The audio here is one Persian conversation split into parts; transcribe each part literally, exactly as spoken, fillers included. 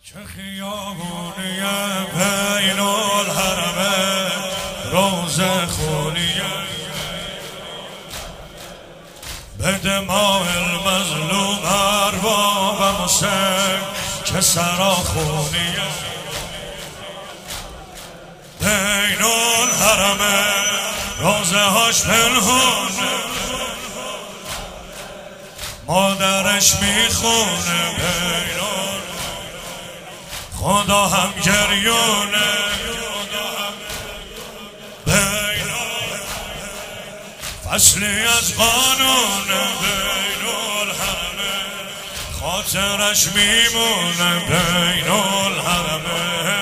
چه خیابونیه بین الحرمه روزه خونیه به دماء المظلوم ارباب مسلم چه سراخونیه بین الحرمه روزه هاش پنهونه مادرش میخونه بین خدا هم گریونه بین فصلی از قانونه بین الحرمه خاطرش میمونه بین الحرمه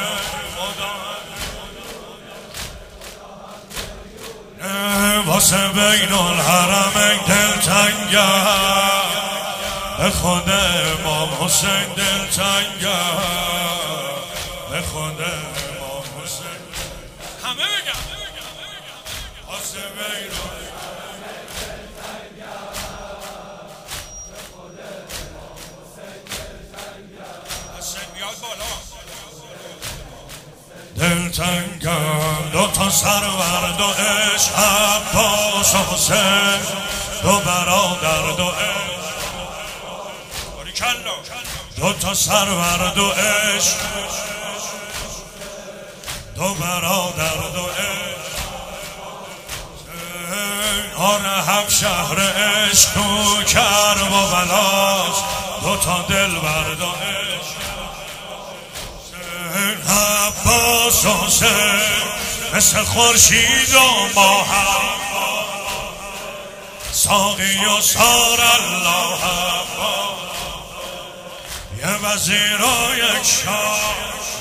واسه بین الحرمه دلتنگه به خود امام حسین دلتنگه به خود امام حسین همه بگم واسه بین الحرمه دلتنگه به خود امام حسین دلتنگه حسین بیاد بالا دلتنگم دو تا سرورد و عشق عباس و حسین دو برادر دو عشق دو تا سرورد و عشق دو برادر دو عشق آره هم شهر عشق تو کرب و بلاس دو تا دل بر دو عشق عباس و حسین مثل خورشید و ماه ساقی و سار الله یه وزیر و یک شاه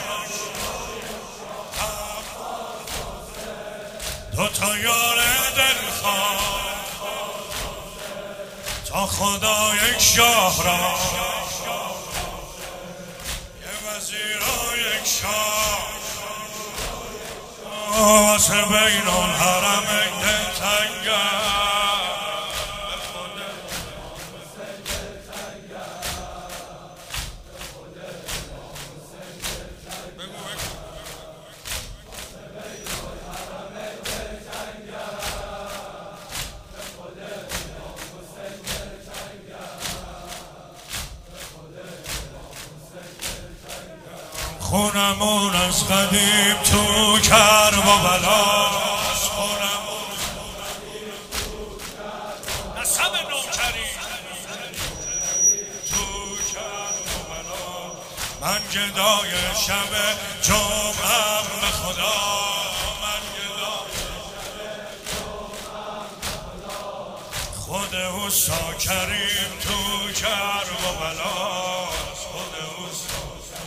دو تا یار دلخواه تا خدا یک شاه را یه وزیر و یک شاه واسه بین الحرمه دلتنگه خونمون از قدیم تو کرب و بلاس خونمون نسب نوکری تو کرب و بلاس من گدای شب جمعم به خدا من گدای شب جمعم به خدا خود اوستا کریم تو کرب و بلاس خود اوستا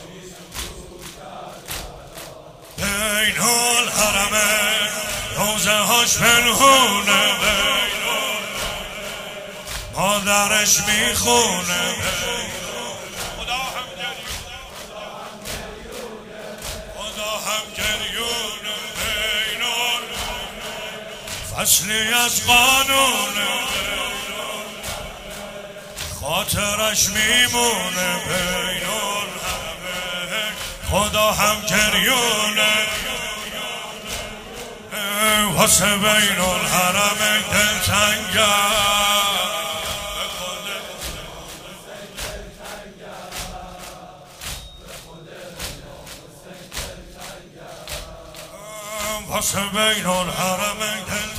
بین الحرمه روزه هاش پنهونه بین مادرش میخونه خدا هم گریونه خدا هم گریونه بین فصلی از قانونه خاطرش میمونه بین خدا هم گریونه واسه بین الحرمه دلتنگه واسه بین الحرمه دلتنگه